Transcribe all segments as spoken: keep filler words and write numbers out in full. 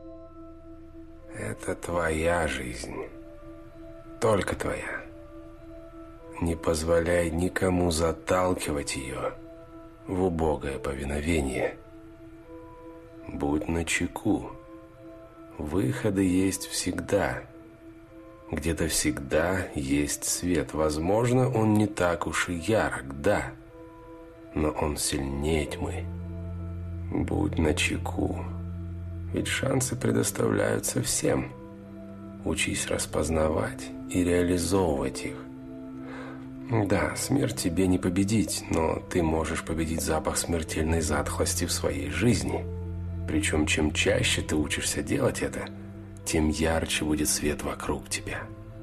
Это твоя жизнь. Только твоя. Не позволяй никому заталкивать ее в убогое повиновение. Будь начеку. Выходы есть всегда. Где-то всегда есть свет. Возможно, он не так уж и ярок, да, но он сильнее тьмы. Будь начеку. Ведь шансы предоставляются всем. Учись распознавать и реализовывать их. Да, смерть тебе не победить, но ты можешь победить запах смертельной затхлости в своей жизни. Причем, чем чаще ты учишься делать это, тем ярче будет свет вокруг тебя.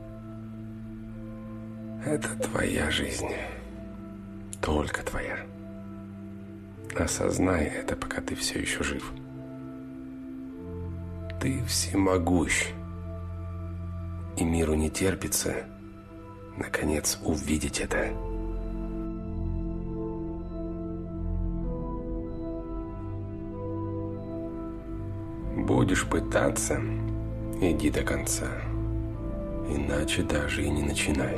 Это твоя жизнь. Только твоя. Осознай это, пока ты все еще жив. Ты всемогущ. И миру не терпится, наконец, увидеть это. Будешь пытаться, иди до конца. Иначе даже и не начинай.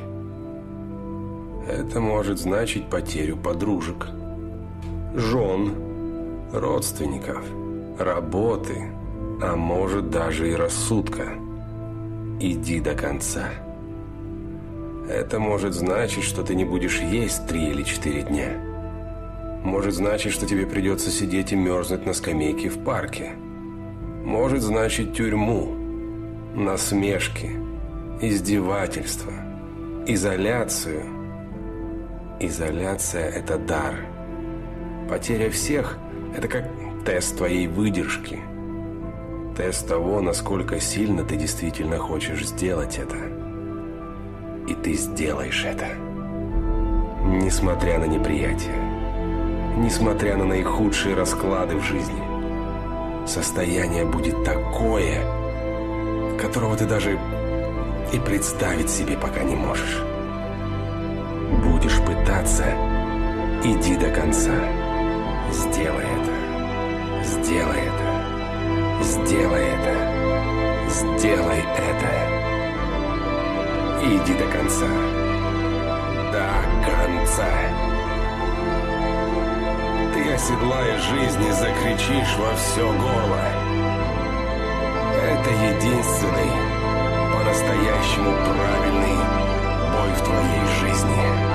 Это может значить потерю подружек, жен, родственников, работы, а может даже и рассудка. Иди до конца. Это может значить, что ты не будешь есть три или четыре дня. Может значить, что тебе придется сидеть и мерзнуть на скамейке в парке. Может значить тюрьму, насмешки, издевательства, изоляцию. Изоляция – это дар. Потеря всех – это как тест твоей выдержки. Тест того, насколько сильно ты действительно хочешь сделать это. И ты сделаешь это. Несмотря на неприятие. Несмотря на наихудшие расклады в жизни. Состояние будет такое, которого ты даже и представить себе пока не можешь. Будешь пытаться, иди до конца. Сделай это. Сделай это. Сделай это. Сделай это. Иди до конца. До конца. Ты оседлаешь жизнь и закричишь во все горло. Это единственный, по-настоящему правильный бой в твоей жизни.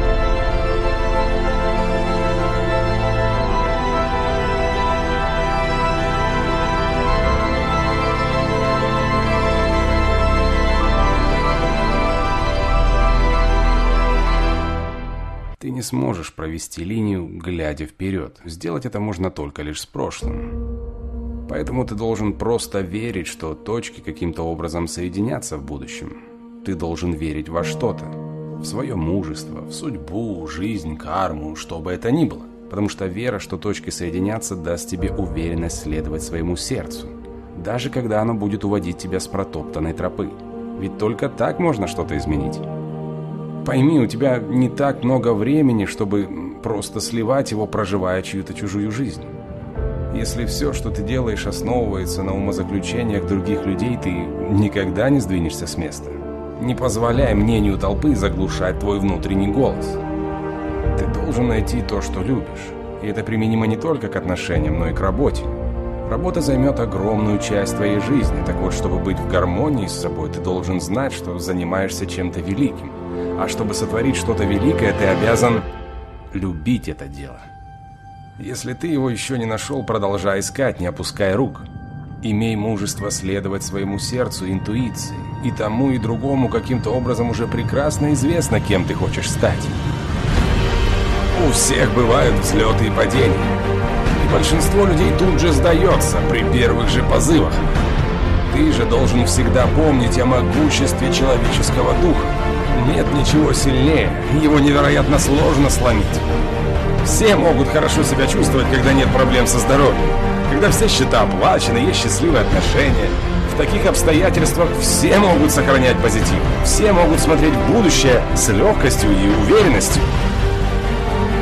Ты не сможешь провести линию, глядя вперед. Сделать это можно только лишь с прошлым. Поэтому ты должен просто верить, что точки каким-то образом соединятся в будущем. Ты должен верить во что-то. В свое мужество, в судьбу, жизнь, карму, что бы это ни было. Потому что вера, что точки соединятся, даст тебе уверенность следовать своему сердцу. Даже когда оно будет уводить тебя с протоптанной тропы. Ведь только так можно что-то изменить. Пойми, у тебя не так много времени, чтобы просто сливать его, проживая чью-то чужую жизнь. Если все, что ты делаешь, основывается на умозаключениях других людей, ты никогда не сдвинешься с места. Не позволяй мнению толпы заглушать твой внутренний голос. Ты должен найти то, что любишь. И это применимо не только к отношениям, но и к работе. Работа займет огромную часть твоей жизни. Так вот, чтобы быть в гармонии с собой, ты должен знать, что занимаешься чем-то великим. А чтобы сотворить что-то великое, ты обязан любить это дело. Если ты его еще не нашел, продолжай искать, не опуская рук. Имей мужество следовать своему сердцу, интуиции. И тому, и другому каким-то образом уже прекрасно известно, кем ты хочешь стать. У всех бывают взлеты и падения. И большинство людей тут же сдается при первых же позывах. Ты же должен всегда помнить о могуществе человеческого духа. Нет ничего сильнее, его невероятно сложно сломить. Все могут хорошо себя чувствовать, когда нет проблем со здоровьем. Когда все счета оплачены, есть счастливые отношения. В таких обстоятельствах все могут сохранять позитив. Все могут смотреть в будущее с легкостью и уверенностью.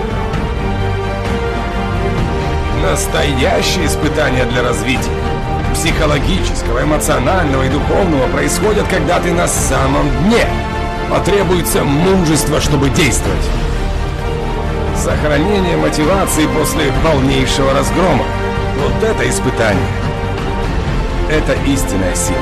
Настоящее испытание для развития психологического, эмоционального и духовного происходят, когда ты на самом дне. Потребуется мужество, чтобы действовать. Сохранение мотивации после полнейшего разгрома. Вот это испытание. Это истинная сила.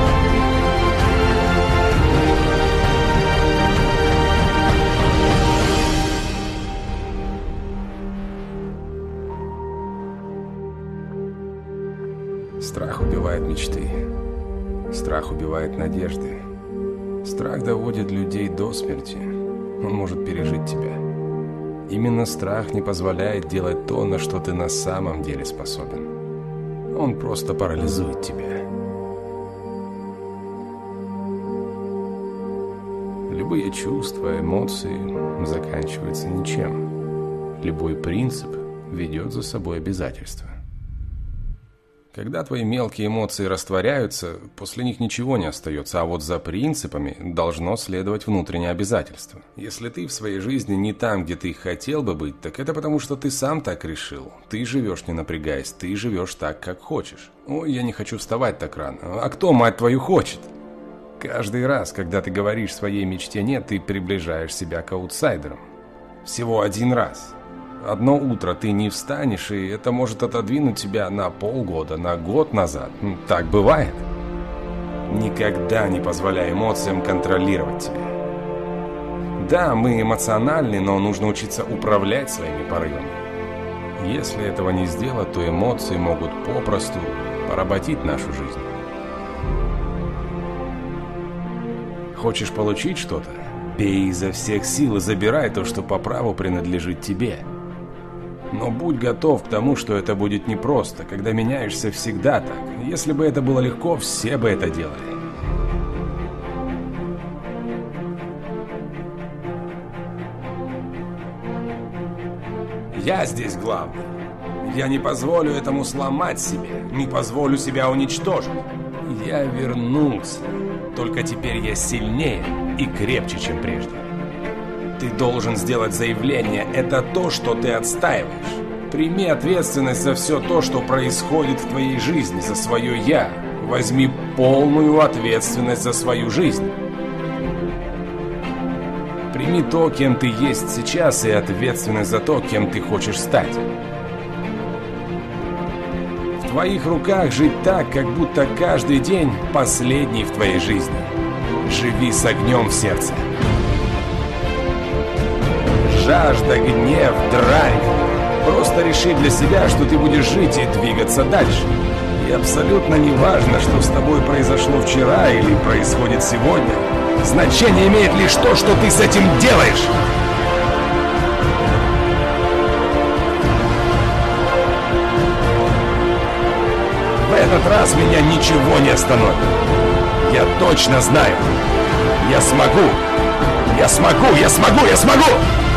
Страх убивает мечты. Страх убивает надежды. Страх доводит людей до смерти. Он может пережить тебя. Именно страх не позволяет делать то, на что ты на самом деле способен. Он просто парализует тебя. Любые чувства, эмоции заканчиваются ничем. Любой принцип ведет за собой обязательства. Когда твои мелкие эмоции растворяются, после них ничего не остается, а вот за принципами должно следовать внутреннее обязательство. Если ты в своей жизни не там, где ты хотел бы быть, так это потому, что ты сам так решил. Ты живешь не напрягаясь, ты живешь так, как хочешь. Ой, я не хочу вставать так рано. А кто, мать твою, хочет? Каждый раз, когда ты говоришь своей мечте «нет», ты приближаешь себя к аутсайдерам. Всего один раз. Одно утро ты не встанешь, и это может отодвинуть тебя на полгода, на год назад. Так бывает. Никогда не позволяй эмоциям контролировать тебя. Да, мы эмоциональны, но нужно учиться управлять своими порывами. Если этого не сделать, то эмоции могут попросту поработить нашу жизнь. Хочешь получить что-то? Бей изо всех сил и забирай то, что по праву принадлежит тебе. Но будь готов к тому, что это будет непросто. Когда меняешься, всегда так. Если бы это было легко, все бы это делали. Я здесь главный. Я не позволю этому сломать себя. Не позволю себя уничтожить. Я вернулся. Только теперь я сильнее и крепче, чем прежде. Ты должен сделать заявление. Это то, что ты отстаиваешь. Прими ответственность за все то, что происходит в твоей жизни, за свое «я». Возьми полную ответственность за свою жизнь. Прими то, кем ты есть сейчас, и ответственность за то, кем ты хочешь стать. В твоих руках жить так, как будто каждый день последний в твоей жизни. Живи с огнем в сердце. Жажда, гнев, драйв. Просто реши для себя, что ты будешь жить и двигаться дальше. И абсолютно не важно, что с тобой произошло вчера или происходит сегодня. Значение имеет лишь то, что ты с этим делаешь. В этот раз меня ничего не остановит. Я точно знаю. Я смогу. Я смогу, я смогу, я смогу!